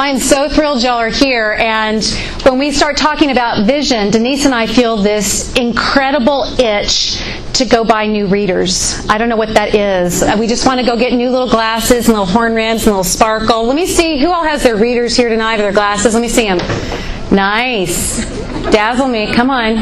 I am so thrilled y'all are here, and when we start talking about vision, Denise and I feel this incredible itch to go buy new readers. I don't know what that is. We just want to go get new little glasses and little horn rims and little sparkle. Let me see, who all has their readers here tonight or their glasses? Let me see them. Nice. Dazzle me. Come on.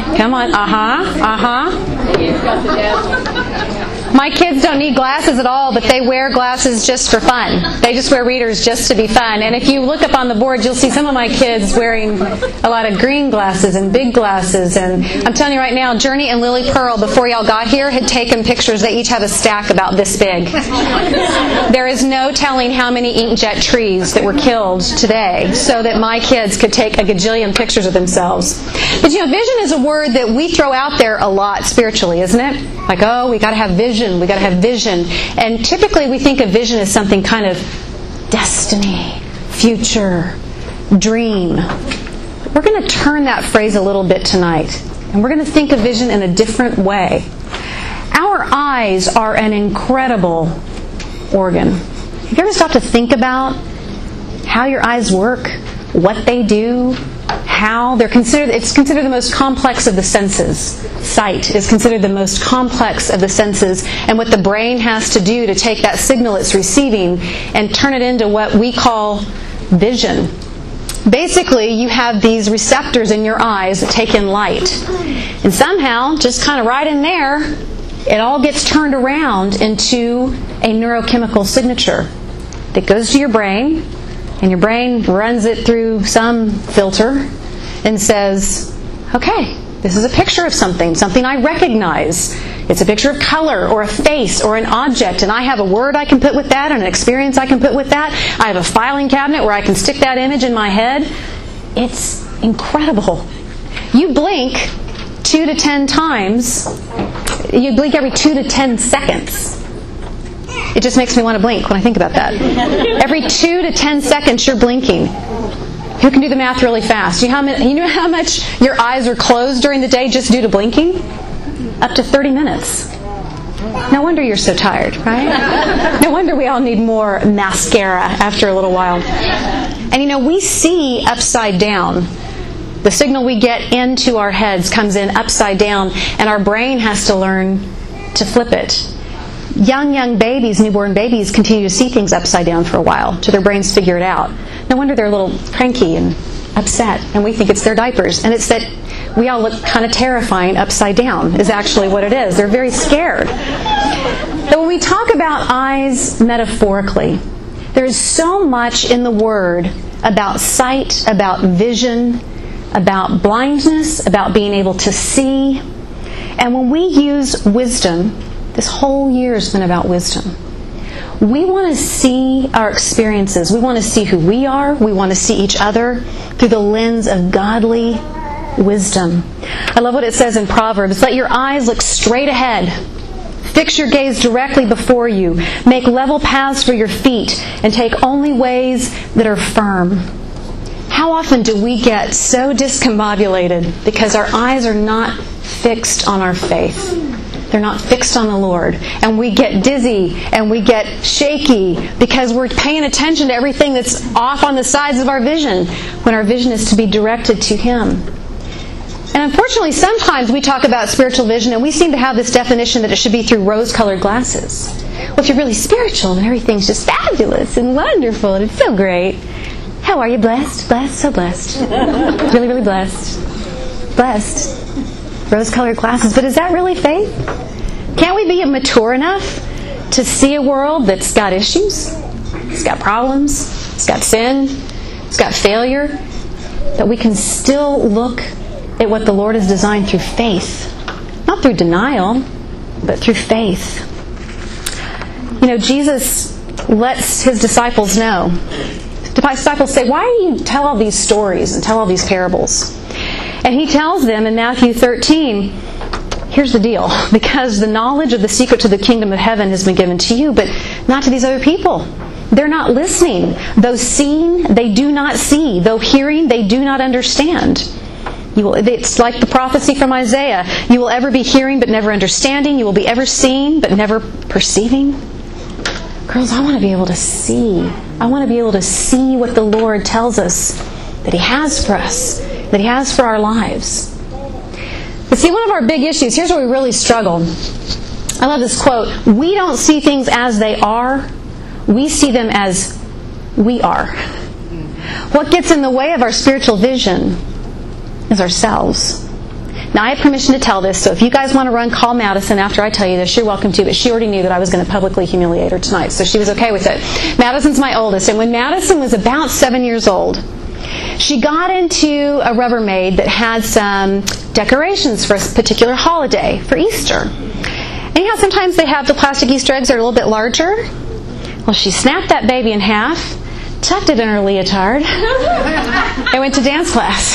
My kids don't need glasses at all, but they wear glasses just for fun. They just wear readers just to be fun. And if you look up on the board, you'll see some of my kids wearing a lot of green glasses and big glasses. And I'm telling you right now, Journey and Lily Pearl, before y'all got here, had taken pictures. They each have a stack about this big. There is no telling how many inkjet trees that were killed today so that my kids could take a gajillion pictures of themselves. But vision is a word that we throw out there a lot spiritually, isn't it? Like, oh, we got to have vision. We got to have vision. And typically we think of vision as something kind of destiny, future, dream. We're going to turn that phrase a little bit tonight. And we're going to think of vision in a different way. Our eyes are an incredible organ. Have you ever stopped to think about how your eyes work, what they do, how they're considered? It's considered the most complex of the senses. Sight is considered the most complex of the senses, and what the brain has to do to take that signal it's receiving and turn it into what we call vision. Basically, you have these receptors in your eyes that take in light. And somehow, just kind of right in there, it all gets turned around into a neurochemical signature that goes to your brain, and your brain runs it through some filter and says, okay, this is a picture of something I recognize. It's a picture of color or a face or an object, and I have a word I can put with that and an experience I can put with that. I have a filing cabinet where I can stick that image in my head. It's incredible. You blink 2 to 10 times. You blink every 2 to 10 seconds. It just makes me want to blink when I think about that. Every 2 to 10 seconds you're blinking. Who can do the math really fast? You know how much your eyes are closed during the day just due to blinking? Up to 30 minutes. No wonder you're so tired, right? No wonder we all need more mascara after a little while. And we see upside down. The signal we get into our heads comes in upside down, and our brain has to learn to flip it. Young babies, newborn babies, continue to see things upside down for a while till their brains figure it out. No wonder they're a little cranky and upset, and we think it's their diapers. And it's that we all look kind of terrifying upside down is actually what it is. They're very scared. But when we talk about eyes metaphorically, there's so much in the Word about sight, about vision, about blindness, about being able to see. And when we use wisdom, this whole year has been about wisdom. We want to see our experiences. We want to see who we are. We want to see each other through the lens of godly wisdom. I love what it says in Proverbs. Let your eyes look straight ahead. Fix your gaze directly before you. Make level paths for your feet and take only ways that are firm. How often do we get so discombobulated because our eyes are not fixed on our faith? They're not fixed on the Lord. And we get dizzy and we get shaky because we're paying attention to everything that's off on the sides of our vision when our vision is to be directed to Him. And unfortunately, sometimes we talk about spiritual vision and we seem to have this definition that it should be through rose-colored glasses. Well, if you're really spiritual, then everything's just fabulous and wonderful and it's so great. How are you? Blessed? Blessed? So blessed. Really, really blessed. Blessed. Rose-colored glasses. But is that really faith? Can't we be mature enough to see a world that's got issues, it's got problems, it's got sin, it's got failure, that we can still look at what the Lord has designed through faith? Not through denial, but through faith. Jesus lets His disciples know. The disciples say, why do you tell all these stories and tell all these parables? And He tells them in Matthew 13, here's the deal. Because the knowledge of the secret to the kingdom of heaven has been given to you, but not to these other people. They're not listening. Though seeing, they do not see. Though hearing, they do not understand. It's like the prophecy from Isaiah. You will ever be hearing but never understanding. You will be ever seeing but never perceiving. Girls, I want to be able to see. I want to be able to see what the Lord tells us that He has for us, that He has for our lives. But see, one of our big issues, here's where we really struggle. I love this quote. We don't see things as they are. We see them as we are. What gets in the way of our spiritual vision is ourselves. Now, I have permission to tell this, so if you guys want to run, call Madison after I tell you this. You're welcome to, but she already knew that I was going to publicly humiliate her tonight, so she was okay with it. Madison's my oldest, and when Madison was about 7 years old, she got into a Rubbermaid that had some decorations for a particular holiday, for Easter. And you know, sometimes they have the plastic Easter eggs that are a little bit larger. Well, she snapped that baby in half, tucked it in her leotard, and went to dance class.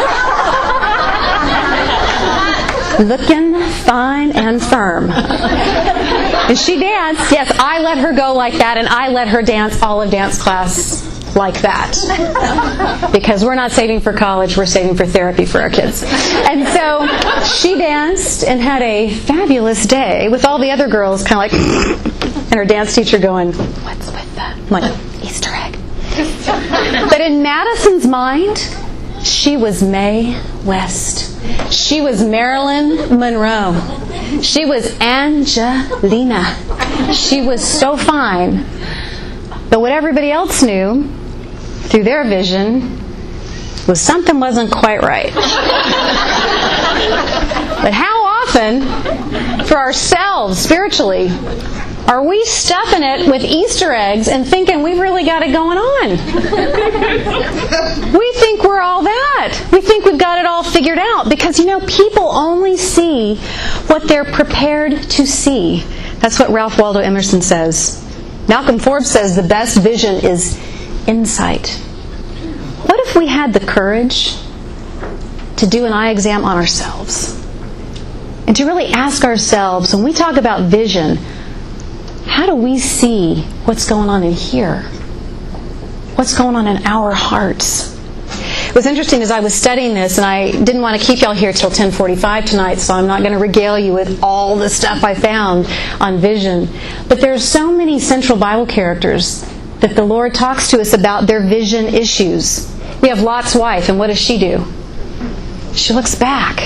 Looking fine and firm. And she danced. Yes, I let her go like that, and I let her dance all of dance class like that. Because we're not saving for college, we're saving for therapy for our kids. And so she danced and had a fabulous day with all the other girls kind of like, and her dance teacher going, what's with that? I'm like, Easter egg. But in Madison's mind, she was Mae West. She was Marilyn Monroe. She was Angelina. She was so fine. But what everybody else knew, through their vision, was something wasn't quite right. But how often, for ourselves, spiritually, are we stuffing it with Easter eggs and thinking we've really got it going on? We think we're all that. We think we've got it all figured out. Because, you know, people only see what they're prepared to see. That's what Ralph Waldo Emerson says. Malcolm Forbes says the best vision is insight. What if we had the courage to do an eye exam on ourselves? And to really ask ourselves, when we talk about vision, how do we see what's going on in here? What's going on in our hearts? It was interesting as I was studying this, and I didn't want to keep y'all here till 10:45 tonight, so I'm not going to regale you with all the stuff I found on vision. But there's so many central Bible characters that the Lord talks to us about their vision issues. We have Lot's wife, and what does she do? She looks back.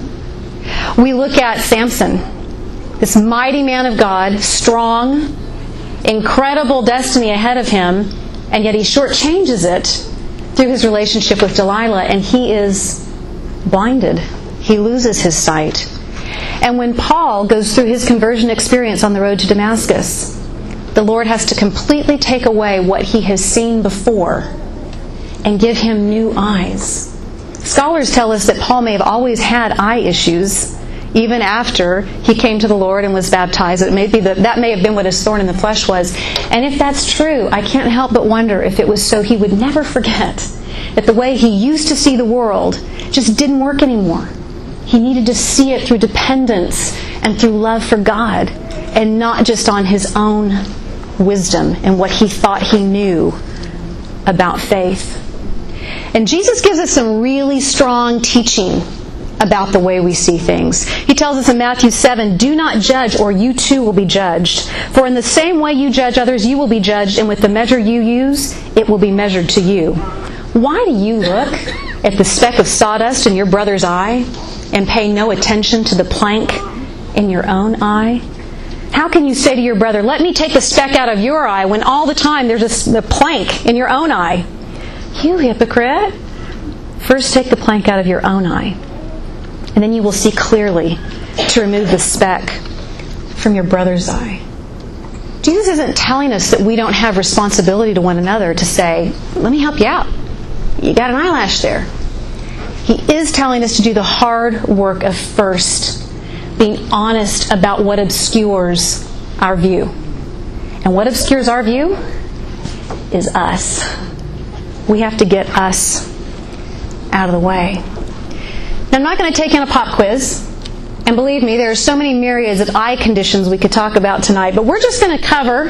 We look at Samson, this mighty man of God, strong, incredible destiny ahead of him, and yet he shortchanges it through his relationship with Delilah, and he is blinded. He loses his sight. And when Paul goes through his conversion experience on the road to Damascus, the Lord has to completely take away what he has seen before and give him new eyes. Scholars tell us that Paul may have always had eye issues, even after he came to the Lord and was baptized. It may be that may have been what his thorn in the flesh was. And if that's true, I can't help but wonder if it was so he would never forget that the way he used to see the world just didn't work anymore. He needed to see it through dependence and through love for God, and not just on his own wisdom and what he thought he knew about faith. And Jesus gives us some really strong teaching about the way we see things. He tells us in Matthew 7, do not judge, or you too will be judged. For in the same way you judge others, you will be judged, and with the measure you use, it will be measured to you. Why do you look at the speck of sawdust in your brother's eye and pay no attention to the plank in your own eye? How can you say to your brother, let me take the speck out of your eye, when all the time there's a plank in your own eye? You hypocrite! First take the plank out of your own eye, and then you will see clearly to remove the speck from your brother's eye. Jesus isn't telling us that we don't have responsibility to one another to say, let me help you out. You got an eyelash there. He is telling us to do the hard work of first being honest about what obscures our view. And what obscures our view is us. We have to get us out of the way. Now, I'm not going to take in a pop quiz. And believe me, there are so many myriads of eye conditions we could talk about tonight. But we're just going to cover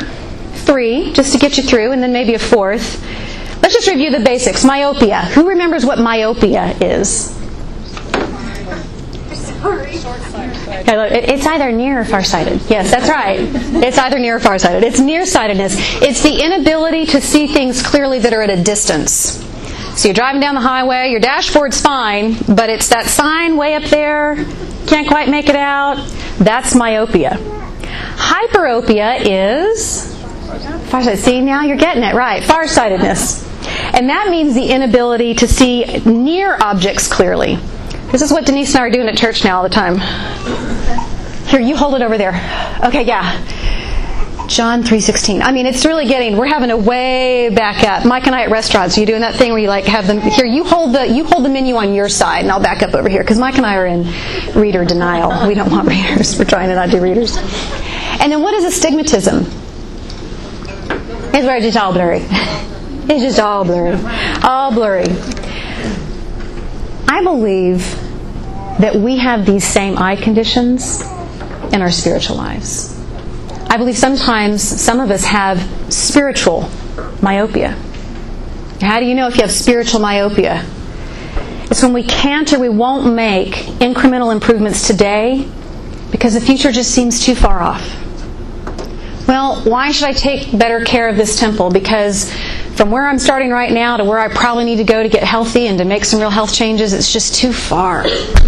3 just to get you through, and then maybe a 4th. Let's just review the basics. Myopia. Who remembers what myopia is? It's either near or farsighted. Yes, that's right. It's either near or farsighted. It's nearsightedness. It's the inability to see things clearly that are at a distance. So you're driving down the highway, your dashboard's fine, but it's that sign way up there, can't quite make it out. That's myopia. Hyperopia is farsighted. See, now you're getting it right. Farsightedness. And that means the inability to see near objects clearly. This is what Denise and I are doing at church now all the time. Here, you hold it over there. Okay, yeah. John 3:16. I mean, it's really we're having a way back up. Mike and I at restaurants, are you doing that thing where you have them, here, you hold the menu on your side, and I'll back up over here, because Mike and I are in reader denial. We don't want readers. We're trying to not do readers. And then what is astigmatism? It's where it's just all blurry. It's just all blurry. All blurry. I believe that we have these same eye conditions in our spiritual lives. I believe sometimes some of us have spiritual myopia. How do you know if you have spiritual myopia? It's when we can't or we won't make incremental improvements today because the future just seems too far off. Well, why should I take better care of this temple? Because from where I'm starting right now to where I probably need to go to get healthy and to make some real health changes, it's just too far.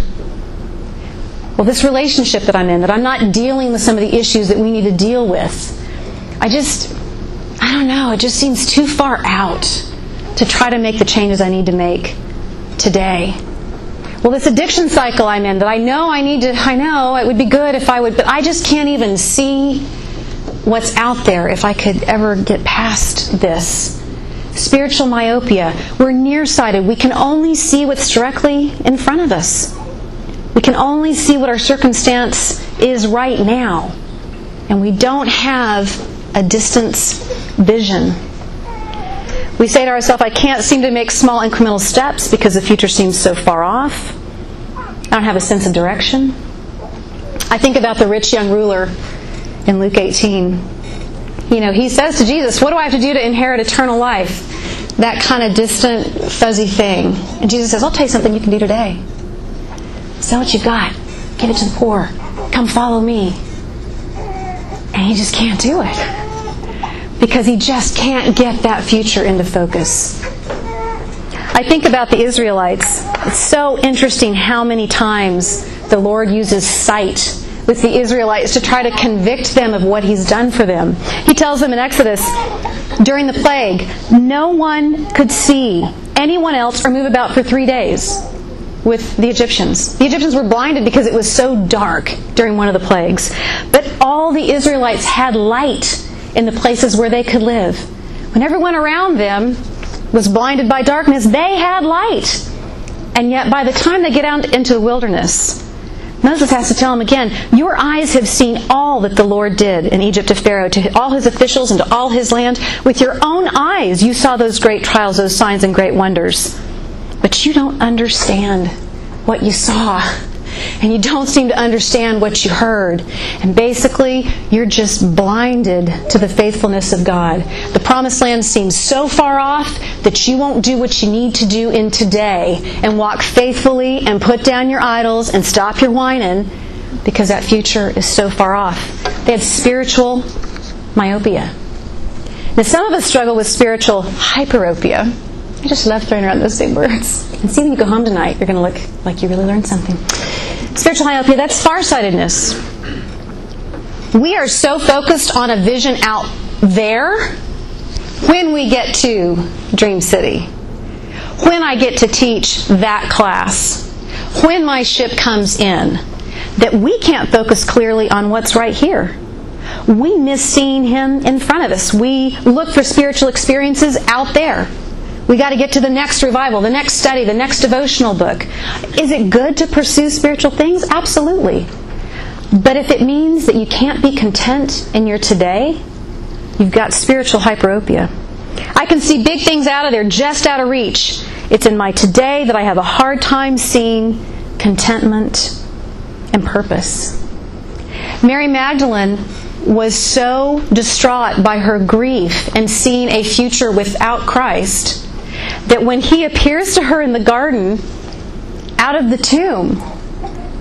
Well, this relationship that I'm in, that I'm not dealing with some of the issues that we need to deal with, I don't know, it just seems too far out to try to make the changes I need to make today. Well, this addiction cycle I'm in, that I know it would be good if I would, but I just can't even see what's out there if I could ever get past this. Spiritual myopia. We're nearsighted. We can only see what's directly in front of us. We can only see what our circumstance is right now. And we don't have a distance vision. We say to ourselves, I can't seem to make small incremental steps because the future seems so far off. I don't have a sense of direction. I think about the rich young ruler in Luke 18. He says to Jesus, what do I have to do to inherit eternal life? That kind of distant, fuzzy thing. And Jesus says, I'll tell you something you can do today. Sell what you've got. Give it to the poor. Come follow me. And he just can't do it. Because he just can't get that future into focus. I think about the Israelites. It's so interesting how many times the Lord uses sight with the Israelites to try to convict them of what He's done for them. He tells them in Exodus, during the plague, no one could see anyone else or move about for 3 days with the Egyptians. The Egyptians were blinded because it was so dark during one of the plagues. But all the Israelites had light in the places where they could live. When everyone around them was blinded by darkness, they had light. And yet by the time they get out into the wilderness, Moses has to tell them again, your eyes have seen all that the Lord did in Egypt to Pharaoh, to all his officials and to all his land. With your own eyes you saw those great trials, those signs and great wonders. But you don't understand what you saw. And you don't seem to understand what you heard. And basically, you're just blinded to the faithfulness of God. The promised land seems so far off that you won't do what you need to do in today and walk faithfully and put down your idols and stop your whining because that future is so far off. They had spiritual myopia. Now, some of us struggle with spiritual hyperopia. I just love throwing around those big words. And see, when you go home tonight, you're going to look like you really learned something. Spiritual myopia, that's farsightedness. We are so focused on a vision out there when we get to Dream City, when I get to teach that class, when my ship comes in, that we can't focus clearly on what's right here. We miss seeing Him in front of us. We look for spiritual experiences out there. We got to get to the next revival, the next study, the next devotional book. Is it good to pursue spiritual things? Absolutely. But if it means that you can't be content in your today, you've got spiritual hyperopia. I can see big things out of there, just out of reach. It's in my today that I have a hard time seeing contentment and purpose. Mary Magdalene was so distraught by her grief and seeing a future without Christ that when He appears to her in the garden out of the tomb,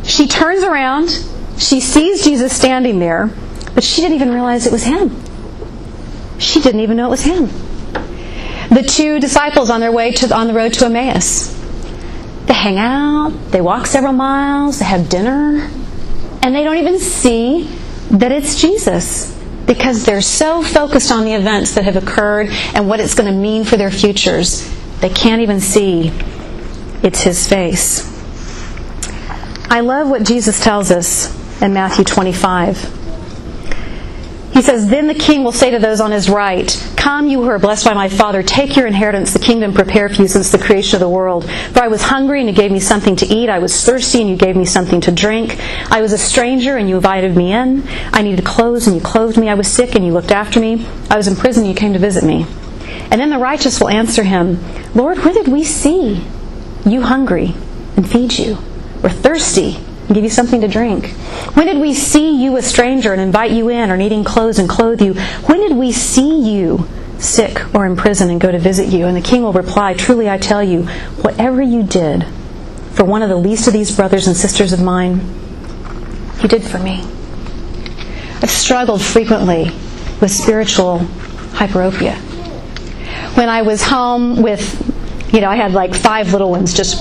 She turns around, she sees Jesus standing there, but she didn't even realize it was him. She didn't even know it was him. The two disciples on their way on the road to Emmaus. They hang out, they walk several miles, they have dinner, and they don't even see that it's Jesus because they're so focused on the events that have occurred and what it's going to mean for their futures. They can't even see it's his face. I love what Jesus tells us in Matthew 25. He says, "Then the king will say to those on his right, 'Come, you who are blessed by my Father, take your inheritance, the kingdom prepared for you since the creation of the world. For I was hungry, and you gave me something to eat. I was thirsty, and you gave me something to drink. I was a stranger, and you invited me in. I needed clothes, and you clothed me. I was sick, and you looked after me. I was in prison, and you came to visit me.' And then the righteous will answer him, 'Lord, where did we see you hungry and feed you, or thirsty and give you something to drink? When did we see you a stranger and invite you in, or needing clothes and clothe you? When did we see you sick or in prison and go to visit you?' And the king will reply, 'Truly I tell you, whatever you did for one of the least of these brothers and sisters of mine, you did for me.'" I've struggled frequently with spiritual hyperopia. When I was home with, I had like 5 little ones, just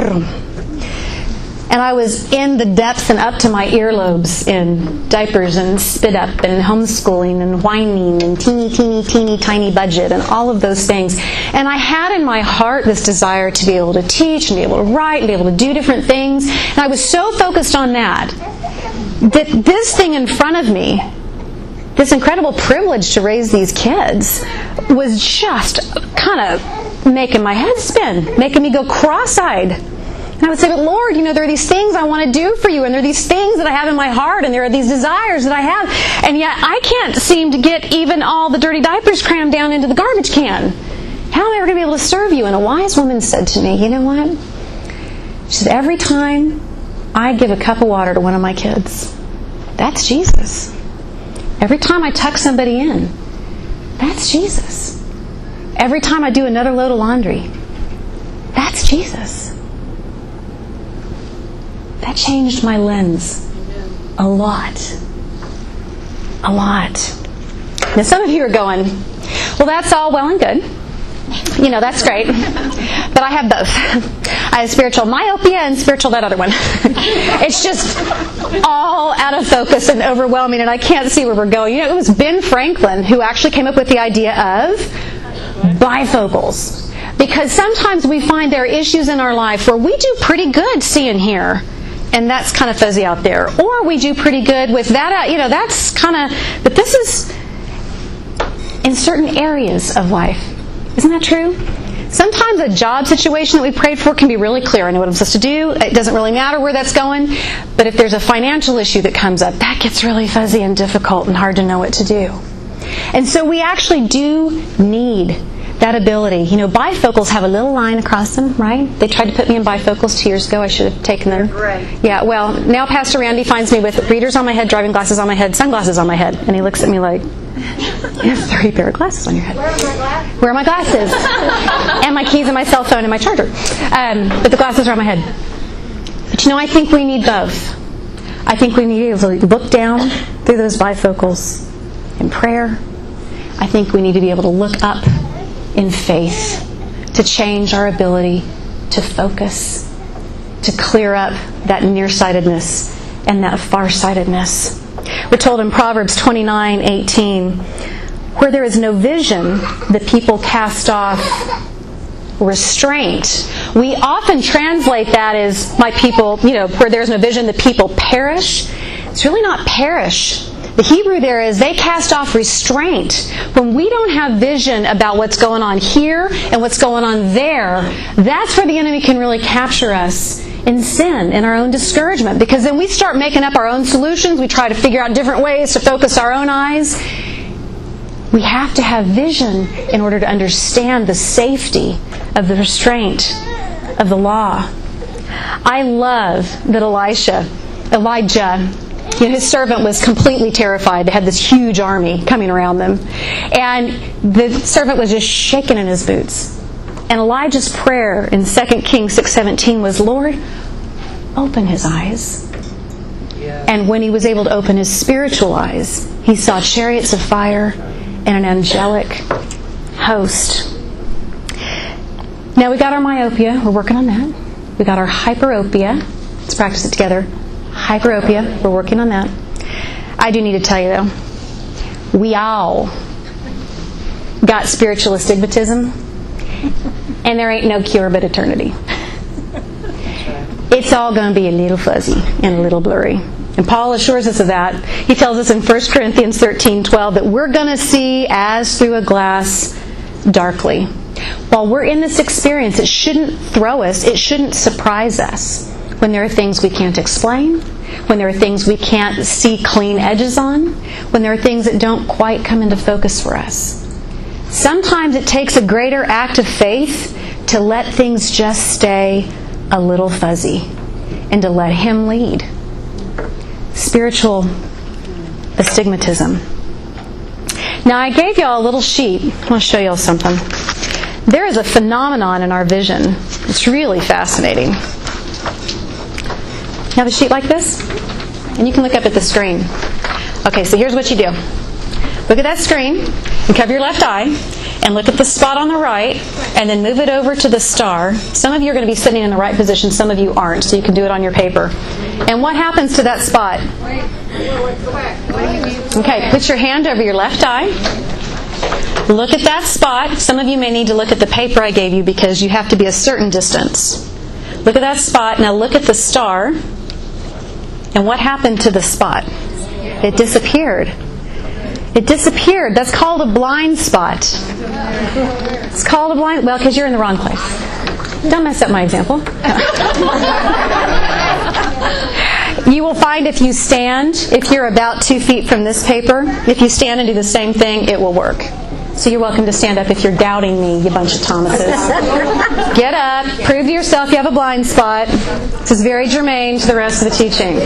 and I was in the depths and up to my earlobes in diapers and spit up and homeschooling and whining and teeny tiny budget and all of those things. And I had in my heart this desire to be able to teach and be able to write and be able to do different things. And I was so focused on that this thing in front of me, this incredible privilege to raise these kids, was just kind of making my head spin, making me go cross-eyed. And I would say, "But Lord, there are these things I want to do for you, and there are these things that I have in my heart, and there are these desires that I have, and yet I can't seem to get even all the dirty diapers crammed down into the garbage can. How am I ever going to be able to serve you?" And a wise woman said to me, "You know what?" She said, "Every time I give a cup of water to one of my kids, that's Jesus. Every time I tuck somebody in, that's Jesus. Every time I do another load of laundry, that's Jesus." That changed my lens a lot. A lot. Now some of you are going, "Well, that's all well and good. That's great. But I have both. I have spiritual myopia and spiritual that other one." It's just all out of focus and overwhelming, and I can't see where we're going. It was Ben Franklin who actually came up with the idea of bifocals. Because sometimes we find there are issues in our life where we do pretty good seeing here, and that's kind of fuzzy out there. Or we do pretty good with that, that's kind of, but this is in certain areas of life. Isn't that true? Sometimes a job situation that we prayed for can be really clear. I know what I'm supposed to do. It doesn't really matter where that's going. But if there's a financial issue that comes up, that gets really fuzzy and difficult and hard to know what to do. And so we actually do need that ability. Bifocals have a little line across them, right? They tried to put me in bifocals 2 years ago. I should have taken them. Yeah, well, now Pastor Randy finds me with readers on my head, driving glasses on my head, sunglasses on my head. And he looks at me like, "You have 3 pair of glasses on your head." Where are my glasses? And my keys and my cell phone and my charger. But the glasses are on my head. But I think we need both. I think we need to look down through those bifocals in prayer. I think we need to be able to look up in faith to change our ability to focus, to clear up that nearsightedness and that farsightedness. We're told in Proverbs 29:18, "Where there is no vision, the people cast off restraint." We often translate that as "my people," where there's no vision, the people perish. It's really not perish. The Hebrew there is they cast off restraint. When we don't have vision about what's going on here and what's going on there, that's where the enemy can really capture us in sin, in our own discouragement. Because then we start making up our own solutions. We try to figure out different ways to focus our own eyes. We have to have vision in order to understand the safety of the restraint of the law. I love that Elijah, his servant was completely terrified. They had this huge army coming around them. And the servant was just shaking in his boots. And Elijah's prayer in 2 Kings 6:17 was, "Lord, open his eyes And when he was able to open his spiritual eyes, he saw chariots of fire and an angelic host. Now we got our myopia. We're working on that. We got our hyperopia. Let's practice it together. Hyperopia. We're working on that. I do need to tell you, though, we all got spiritual astigmatism, and there ain't no cure but eternity. It's all going to be a little fuzzy and a little blurry. And Paul assures us of that. He tells us in 1 Corinthians 13:12 that we're going to see as through a glass darkly. While we're in this experience, it shouldn't throw us, it shouldn't surprise us when there are things we can't explain, when there are things we can't see clean edges on, when there are things that don't quite come into focus for us. Sometimes it takes a greater act of faith to let things just stay a little fuzzy and to let Him lead. Spiritual astigmatism. Now, I gave y'all a little sheet. I want to show y'all something. There is a phenomenon in our vision. It's really fascinating. You have a sheet like this? And you can look up at the screen. Okay, so here's what you do. Look at that screen and cover your left eye and look at the spot on the right and then move it over to the star. Some of you are going to be sitting in the right position, some of you aren't, so you can do it on your paper. And what happens to that spot? Okay, put your hand over your left eye. Look at that spot. Some of you may need to look at the paper I gave you because you have to be a certain distance. Look at that spot. Now look at the star. And what happened to the spot? It disappeared. It disappeared. That's called a blind spot. It's called a blind... Well, because you're in the wrong place. Don't mess up my example. You will find if you stand, if you're about 2 feet from this paper, if you stand and do the same thing, it will work. So you're welcome to stand up if you're doubting me, you bunch of Thomases. Get up, prove to yourself you have a blind spot. This is very germane to the rest of the teaching.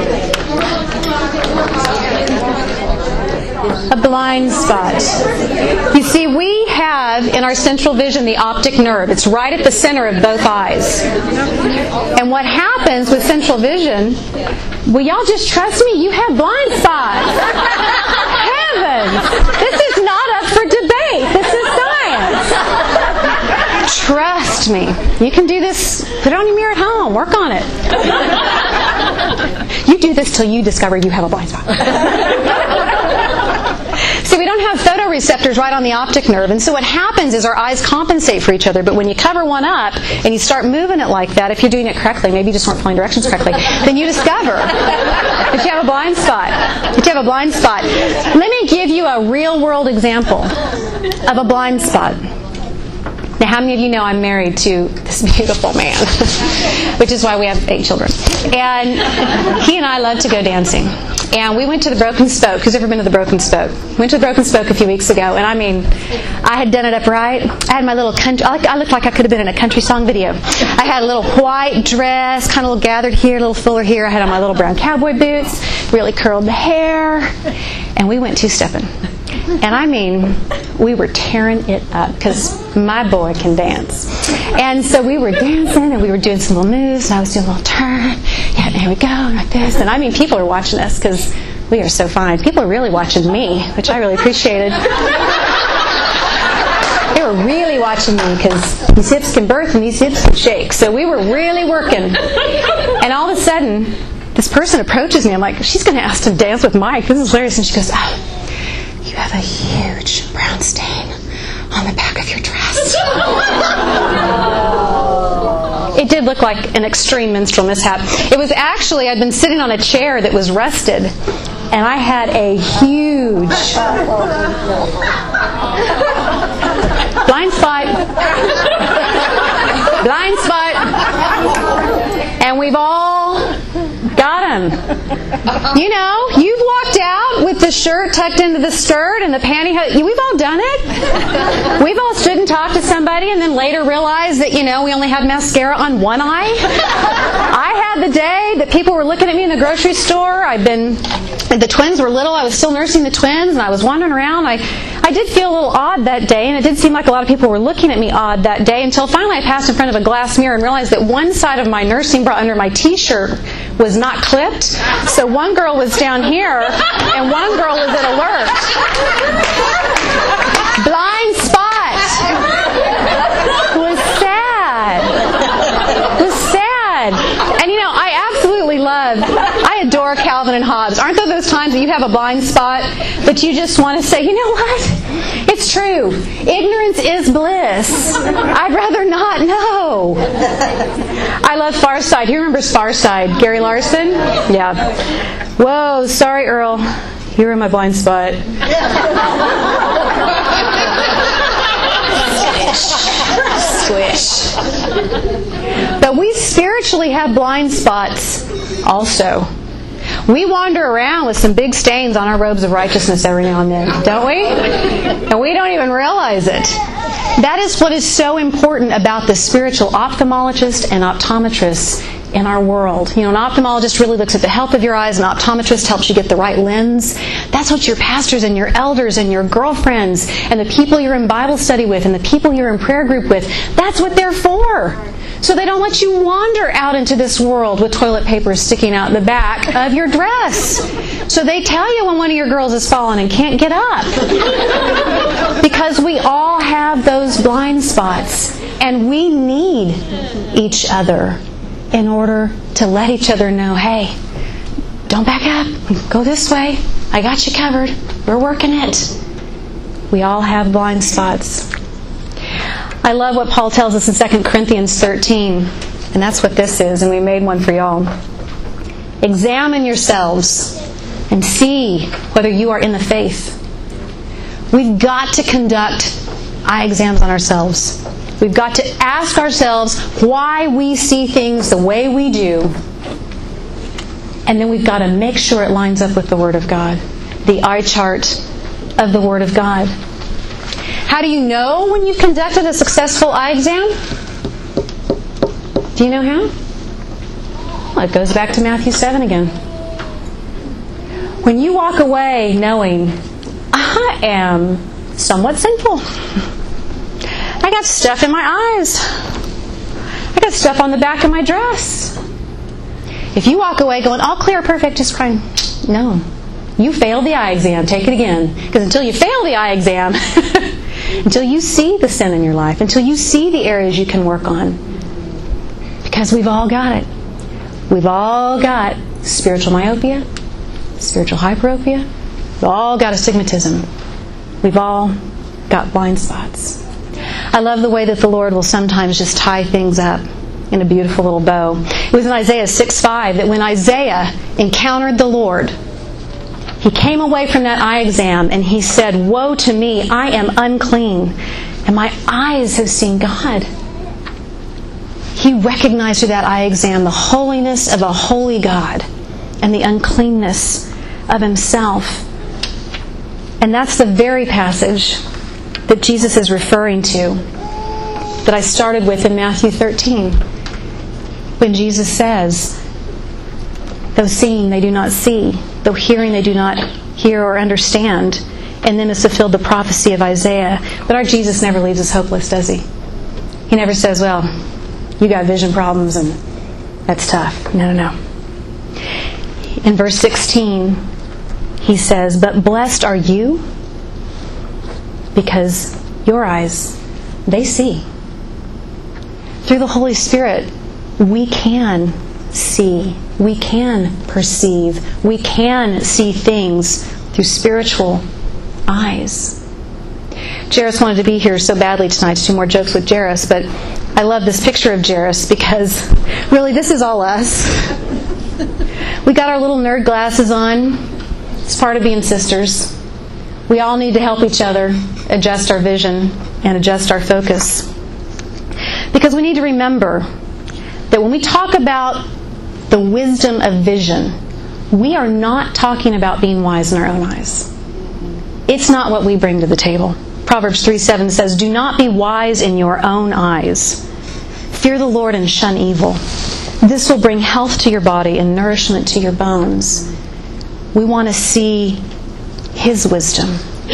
A blind spot. You see, we have in our central vision the optic nerve. It's right at the center of both eyes. And what happens with central vision, will y'all just trust me? You have blind spots. Heavens! This is not up for debate. This is science. Trust me. You can do this. Put it on your mirror at home. Work on it. You do this till you discover you have a blind spot. See, we don't have photoreceptors right on the optic nerve, and so what happens is our eyes compensate for each other, but when you cover one up and you start moving it like that, if you're doing it correctly, maybe you just weren't following directions correctly, then you discover that you have a blind spot. That you have a blind spot. Let me give you a real-world example of a blind spot. Now, how many of you know I'm married to this beautiful man? Which is why we have 8 children. And he and I love to go dancing. And we went to the Broken Spoke. Who's ever been to the Broken Spoke? Went to the Broken Spoke a few weeks ago. And I mean, I had done it up right. I had my little country... I looked like I could have been in a country song video. I had a little white dress, kind of a little gathered here, a little fuller here. I had on my little brown cowboy boots, really curled the hair. And we went two-stepping. And I mean, we were tearing it up because my boy can dance. And so we were dancing and we were doing some little moves and I was doing a little turn. Yeah, there we go, like this. And I mean, people are watching us because we are so fine. People are really watching me, which I really appreciated. They were really watching me because these hips can birth and these hips can shake. So we were really working. And all of a sudden, this person approaches me. I'm like, she's going to ask to dance with Mike. This is hilarious. And she goes, oh, you have a huge brown stain on the back of your dress. It did look like an extreme menstrual mishap. It was actually, I'd been sitting on a chair that was rusted, and I had a huge blind spot. Blind spot. And we've all got them. You know, you've walked out with the shirt tucked into the skirt and the pantyhose. We've all done it. We've all stood and talked to somebody and then later realized that, you know, we only have mascara on one eye. I had the day that people were looking at me in the grocery store. The twins were little. I was still nursing the twins, and I was wandering around. I did feel a little odd that day, and it did seem like a lot of people were looking at me odd that day, until finally I passed in front of a glass mirror and realized that one side of my nursing bra under my t-shirt was not clipped. So one girl was down here, and one girl was at alert. Blind spot. Was sad. Was sad. And I adore Calvin and Hobbes. Aren't there those times that you have a blind spot, but you just want to say, you know what? It's true. Ignorance is bliss. I'd rather not know. I love Far Side. Who remembers Far Side? Gary Larson? Yeah. Whoa, sorry, Earl. You were in my blind spot. Squish. But we spiritually have blind spots also. We wander around with some big stains on our robes of righteousness every now and then, don't we? And we don't even realize it. That is what is so important about the spiritual ophthalmologist and optometrist in our world. An ophthalmologist really looks at the health of your eyes. An optometrist helps you get the right lens. That's what your pastors and your elders and your girlfriends and the people you're in Bible study with and the people you're in prayer group with, that's what they're for. So they don't let you wander out into this world with toilet paper sticking out the back of your dress. So they tell you when one of your girls has fallen and can't get up. Because we all have those blind spots. And we need each other in order to let each other know, hey, don't back up. Go this way. I got you covered. We're working it. We all have blind spots. I love what Paul tells us in 2 Corinthians 13. And that's what this is. And we made one for y'all. Examine yourselves and see whether you are in the faith. We've got to conduct eye exams on ourselves. We've got to ask ourselves why we see things the way we do. And then we've got to make sure it lines up with the Word of God. The eye chart of the Word of God. How do you know when you've conducted a successful eye exam? Do you know how? Well, it goes back to Matthew 7 again. When you walk away knowing, I am somewhat sinful. I got stuff in my eyes. I got stuff on the back of my dress. If you walk away going, all clear, perfect, just crying, no. You failed the eye exam. Take it again. Because until you fail the eye exam, until you see the sin in your life, until you see the areas you can work on, because we've all got it. We've all got spiritual myopia, spiritual hyperopia. We've all got astigmatism. We've all got blind spots. I love the way that the Lord will sometimes just tie things up in a beautiful little bow. It was in Isaiah 6:5 that when Isaiah encountered the Lord, he came away from that eye exam and he said, woe to me, I am unclean, and my eyes have seen God. He recognized through that eye exam the holiness of a holy God and the uncleanness of himself. And that's the very passage that Jesus is referring to, that I started with in Matthew 13. When Jesus says, though seeing they do not see, though hearing they do not hear or understand. And then is fulfilled the prophecy of Isaiah. But our Jesus never leaves us hopeless, does he? He never says, well, you got vision problems and that's tough. No. In verse 16, he says, but blessed are you because your eyes, they see. Through the Holy Spirit, we can see. We can perceive. We can see things through spiritual eyes. Jairus wanted to be here so badly tonight to do more jokes with Jairus, but I love this picture of Jairus because really this is all us. We got our little nerd glasses on. It's part of being sisters. We all need to help each other adjust our vision and adjust our focus. Because we need to remember that when we talk about the wisdom of vision, we are not talking about being wise in our own eyes. It's not what we bring to the table. Proverbs 3:7 says, do not be wise in your own eyes. Fear the Lord and shun evil. This will bring health to your body and nourishment to your bones. We want to see His wisdom.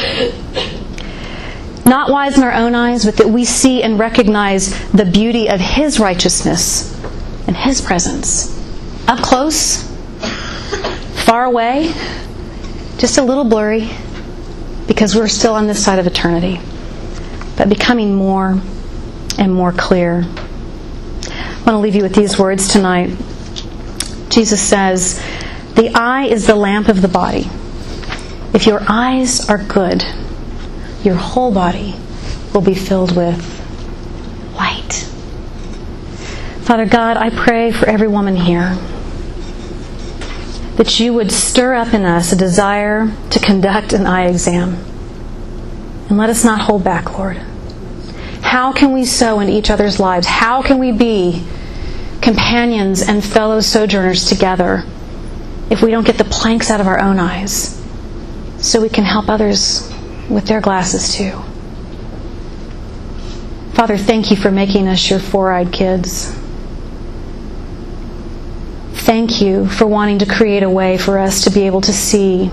Not wise in our own eyes, but that we see and recognize the beauty of His righteousness and His presence. Up close, far away, just a little blurry, because we're still on this side of eternity, but becoming more and more clear. I want to leave you with these words tonight. Jesus says, "The eye is the lamp of the body. If your eyes are good, your whole body will be filled with light." Father God, I pray for every woman here that you would stir up in us a desire to conduct an eye exam. And let us not hold back, Lord. How can we sow into each other's lives? How can we be companions and fellow sojourners together if we don't get the planks out of our own eyes so we can help others with their glasses too? Father, thank you for making us your four-eyed kids. Thank you for wanting to create a way for us to be able to see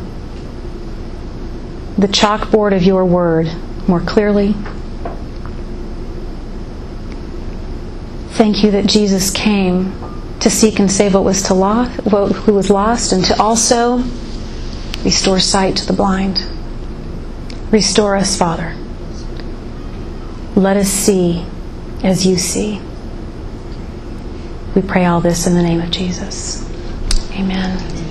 the chalkboard of your word more clearly. Thank you that Jesus came to seek and save who was lost, and to also restore sight to the blind. Restore us, Father. Let us see as you see. We pray all this in the name of Jesus. Amen.